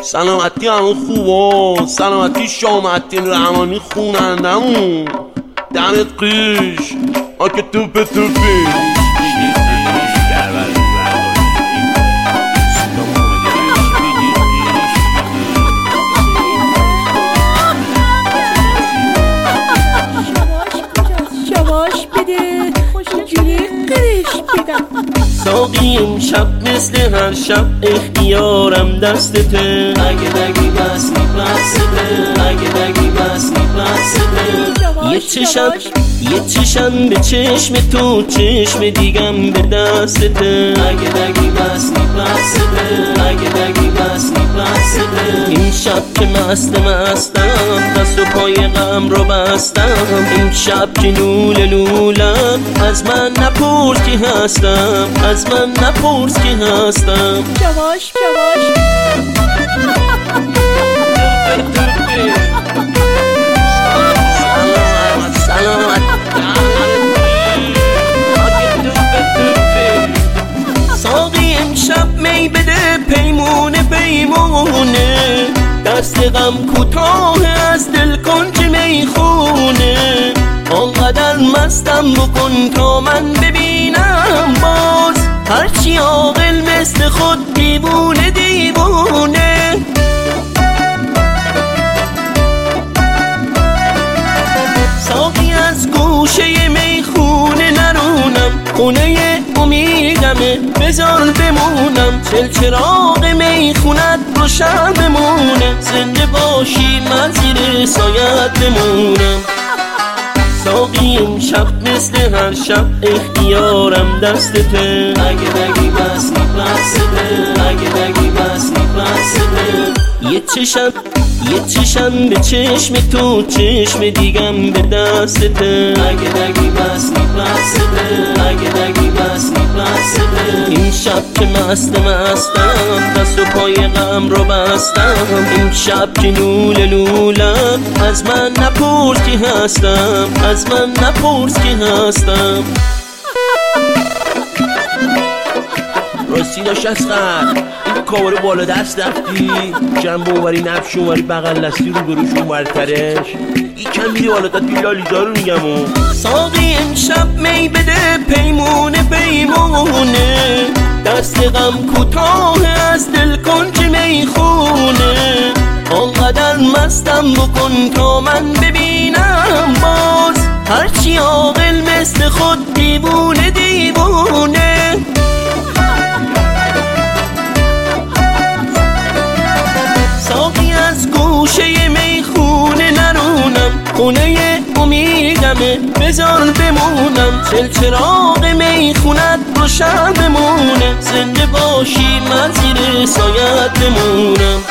سلامتی همون خوبا، سلامتی شامتین رحمانی خونندمون. دمت قیش آکه توپ توپی شواش بده خوشجوری قرش بدم. ساقی امشب مثل هر شب اختیارم دستته. اگه دگی بس میپسته، اگه دگی بس میپسته. یه چشم به چشم تو، چشم دیگم به دستته. اگه دگی بس میپسته، اگه دگی بس میپسته. این شب که مستم دست و پای غم رو بستم. این شب که لولم از من نپرس که هستم، از من نپرس که هستم. شواش ساقی امشب می بده پیمونه پیمونه. دست غم کوتاه از دل کن که میخونه. آنقدر مستم بکن تا من ببینم باز. هرچی عاقل مثل خود دیوونه دیوونه. ساقی از گوشه میخونه نرونم، خونه امیدمه بذار بمونم. چراغ میخونت روشن بمونه. زنده باشی من زیر سایت بمونم. ساقی امشب مثل هر شب اختیارم دستته. اگه دگی بس میپسته، اگه دگی بس میپسته. یه چشم به چشم تو، چشم دیگم به دستته. اگه دگی بس میپسته، اگه دگی بس میپسته. این شب که مستم دست و پای غم رو بستم. این شب که لولم از من نپرس که هستم، از من نپرس که هستم. راستی داشت اسقر این کامارو بالا دست رفتی جنب اونوری نفش اونوری بغل دستی رو بروش اونورترش یکم میری بالا تا دیلالیزا رو میگم. ساقی امشب می بده پیمونه پیمونه. دست غم کوتاه از دل کن که میخونه. آنقدر مستم بکن تا من ببینم باز. هرچی عاقل مثل خود دیوونه دیوونه. ساقی از گوشه میخونه نرونم، خونه امیدمه بذار بمونم. چراغ میخونت روشن بمونه. زنده باشی من زیر سایت بمونم.